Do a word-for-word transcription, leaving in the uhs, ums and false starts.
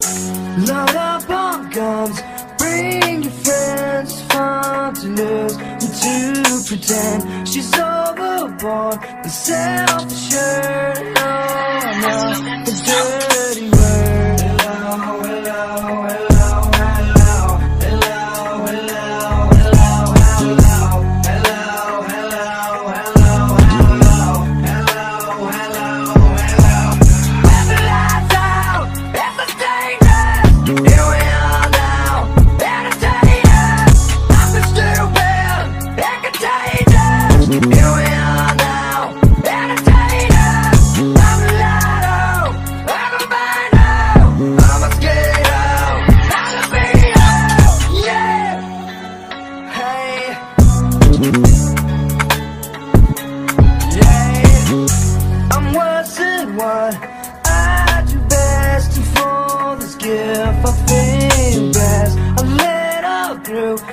Load up on guns, bring your friends. It's fun to lose and to pretend she's overboard and self-assured. Oh, I'm not a dirty word. Hello, hello, hello, hello, hello, hello, hello, hello, hello, hello, hello, hello, hello, hello, hello. When the lights out, it's a statement. Here we are now, entertainers. Nothing stupid, and contagious. Here we are now, entertainers. I'm a lotto, I'm a bino, I'm a skater, I'm a beater. Yeah, hey, yeah. I'm worse than what I do best, and for this gift I feel blessed. I let her through